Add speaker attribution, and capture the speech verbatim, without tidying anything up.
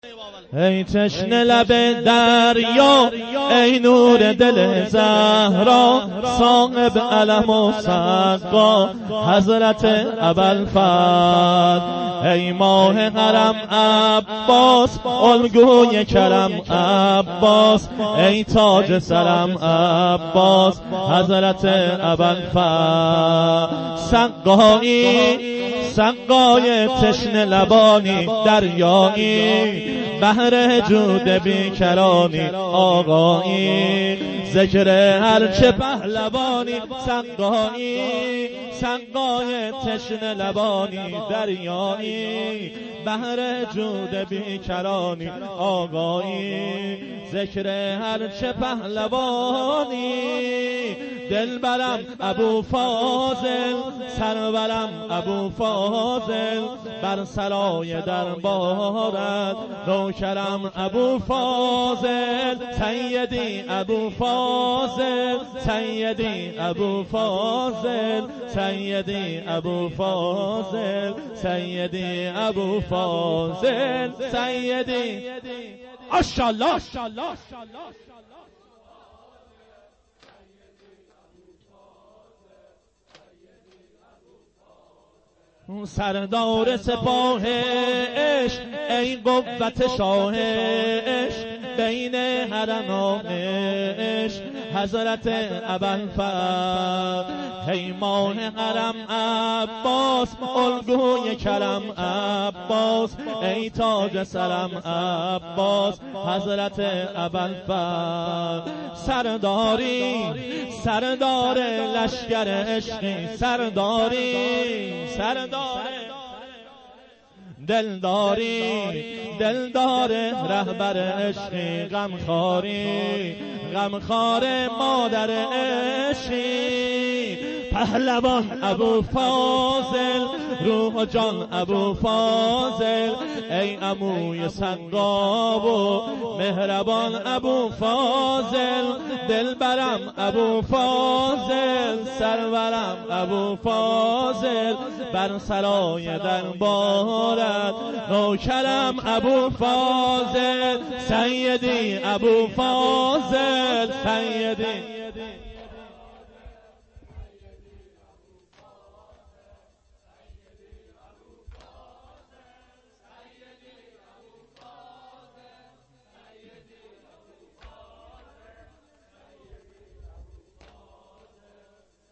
Speaker 1: ای تشنه لب دریا، ای نور دل زهرا، صاحب علم و سقا حضرت ابوالفضل. ای ماه حرم عباس، الگوی کرم عباس، ای تاج سرم عباس حضرت ابوالفضل. سقایی سقای تشنه لبانی، دریایی بحر جود بیکرانی، آقایی ذکر هرچه پهلوانی. سقایی سقای تشنه لبانی، دریایی بحر جود بیکرانی، آقایی ذکر هرچه پهلوانی. دلبرم ابو فاضل، سرورم ابو فاضل، بر سرای دربارت نوکرم ابو فاضل. سیدی ابو فاضل، سیدی ابو فاضل، سیدی ابو فاضل، سیدی ابو فاضل، سیدی ماشاءالله. سردار سپاه عشق، ای قوت شاه عشق، بین حرم عشق حضرت ابوالفضل. ای ماه حرم عباس، الگوی کرم عباس، ای تاج سرم عباس حضرت ابوالفضل. سرداری سردار لشکر عشقی، سرداری سردار دلداری دلدار رهبر عشقی، غمخواری غمخوار مادر عشقی. پهلوان ابو فاضل، روح و جان ابو فاضل، ای عموی سقاب و مهربان ابو فاضل. دلبرم ابو فاضل، سرورم ابو فاضل، بر سرای دربارت نوکرم ابو فاضل. سیدی ابو فاضل، سیدی